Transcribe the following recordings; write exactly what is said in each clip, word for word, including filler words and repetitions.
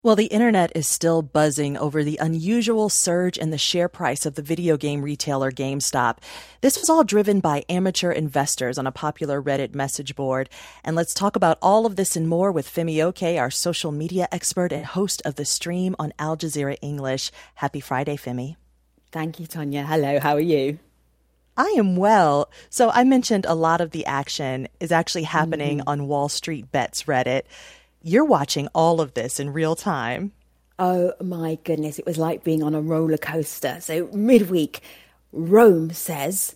Well, the internet is still buzzing over the unusual surge in the share price of the video game retailer GameStop. This was all driven by amateur investors on a popular Reddit message board. And let's talk about all of this and more with Femi Oke, our social media expert and host of The Stream on Al Jazeera English. Happy Friday, Femi. Thank you, Tonya. Hello, how are you? I am well. So I mentioned a lot of the action is actually happening mm-hmm. on Wall Street Bets Reddit. You're watching all of this in real time. Oh, my goodness. It was like being on a roller coaster. So midweek, Rome says,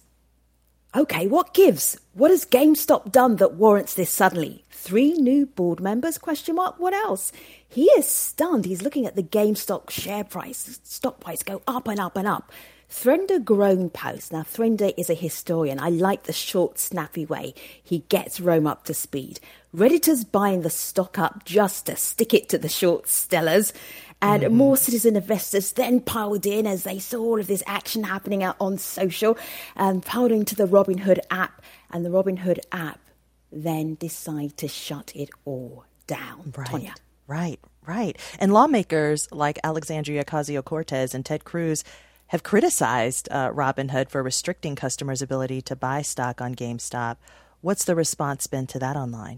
OK, what gives? What has GameStop done that warrants this suddenly? Three new board members? Question mark. What else? He is stunned. He's looking at the GameStop share price, stock price go up and up and up. Thrinder Groan posts. Now, Thrinder is a historian. I like the short, snappy way he gets Rome up to speed. Redditors buying the stock up just to stick it to the short sellers. And mm. more citizen investors then piled in as they saw all of this action happening out on social and piled into the Robinhood app. And the Robinhood app then decide to shut it all down. Right, Tonya. right, right. And lawmakers like Alexandria Ocasio-Cortez and Ted Cruz have criticized uh, Robinhood for restricting customers' ability to buy stock on GameStop. What's the response been to that online?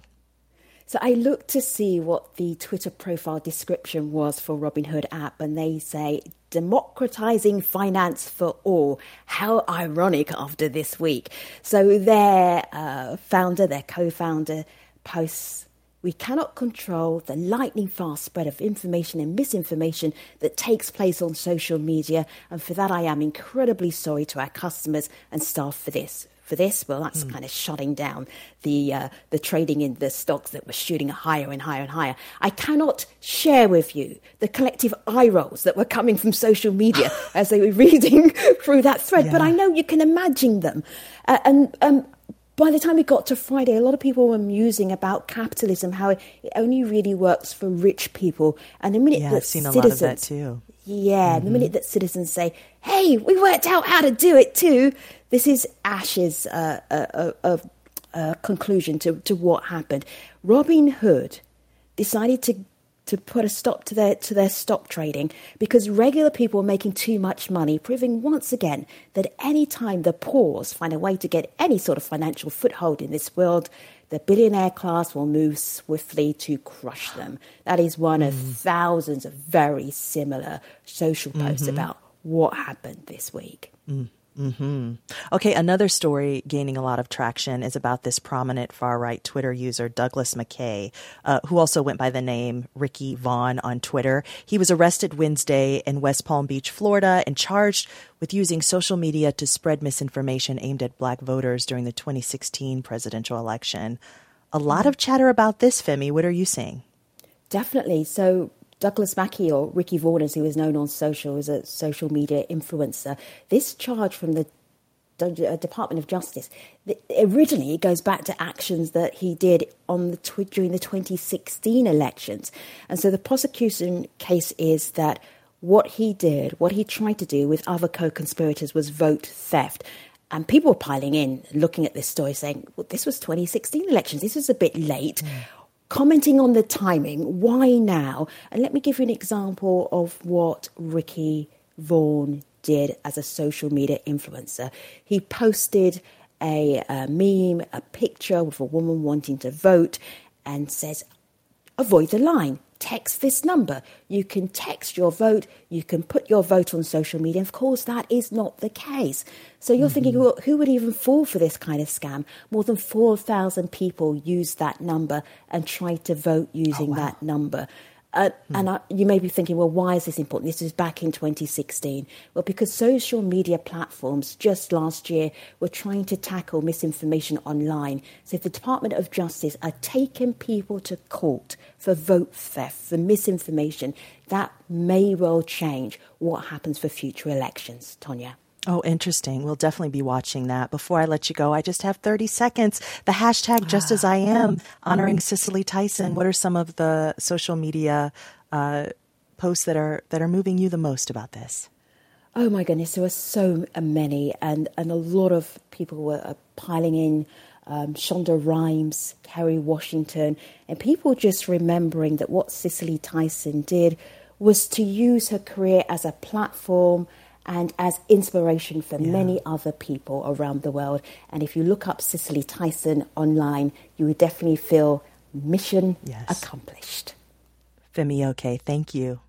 So I looked to see what the Twitter profile description was for Robinhood app, and they say, democratizing finance for all. How ironic after this week. So their uh, founder, their co-founder, posts, we cannot control the lightning fast spread of information and misinformation that takes place on social media. And for that, I am incredibly sorry to our customers and staff for this. For this, well, that's mm. kind of shutting down the uh, the trading in the stocks that were shooting higher and higher and higher. I cannot share with you the collective eye rolls that were coming from social media as they were reading through that thread, yeah. but I know you can imagine them. Uh, and um, by the time we got to Friday, a lot of people were musing about capitalism, how it only really works for rich people. And the minute yeah, that I've seen a citizens, lot of that too. Yeah, mm-hmm. the minute that citizens say, hey, we worked out how to do it too. This is Ash's uh, uh, uh, uh, conclusion to, to what happened. Robinhood decided to to put a stop to their to their stock trading because regular people were making too much money, proving once again that any time the poor find a way to get any sort of financial foothold in this world, the billionaire class will move swiftly to crush them. That is one mm. of thousands of very similar social posts mm-hmm. about what happened this week. Mm. Mm-hmm. Okay, another story gaining a lot of traction is about this prominent far-right Twitter user, Douglas McKay, uh, who also went by the name Ricky Vaughn on Twitter. He was arrested Wednesday in West Palm Beach, Florida, and charged with using social media to spread misinformation aimed at black voters during the twenty sixteen presidential election. A lot of chatter about this, Femi. What are you seeing? Definitely. So Douglas McKay, or Ricky Vaughn, as he was known on social, is a social media influencer. This charge from the Department of Justice, originally it goes back to actions that he did on the tw- during the twenty sixteen elections. And so the prosecution case is that what he did, what he tried to do with other co-conspirators was vote theft. And people were piling in, looking at this story, saying, well, this was twenty sixteen elections. This was a bit late. Mm. Commenting on the timing, why now? And let me give you an example of what Ricky Vaughn did as a social media influencer. He posted a, a meme, a picture with a woman wanting to vote and says, avoid the line. Text this number. You can text your vote. You can put your vote on social media. Of course, that is not the case. So you're mm-hmm. thinking, well, who would even fall for this kind of scam? More than four thousand people used that number and tried to vote using oh, wow. that number. Uh, hmm. And I, you may be thinking, well, why is this important? This is back in twenty sixteen. Well, because social media platforms just last year were trying to tackle misinformation online. So if the Department of Justice are taking people to court for vote theft, for misinformation, that may well change what happens for future elections, Tonya. Oh, interesting. We'll definitely be watching that. Before I let you go, I just have thirty seconds. The hashtag just as I am, honoring Cicely Tyson. What are some of the social media uh, posts that are that are moving you the most about this? Oh, my goodness. There were so many, and, and a lot of people were piling in um, Shonda Rhimes, Kerry Washington, and people just remembering that what Cicely Tyson did was to use her career as a platform and as inspiration for yeah. many other people around the world. And if you look up Cicely Tyson online, you would definitely feel mission yes. accomplished. Femi Oke, thank you.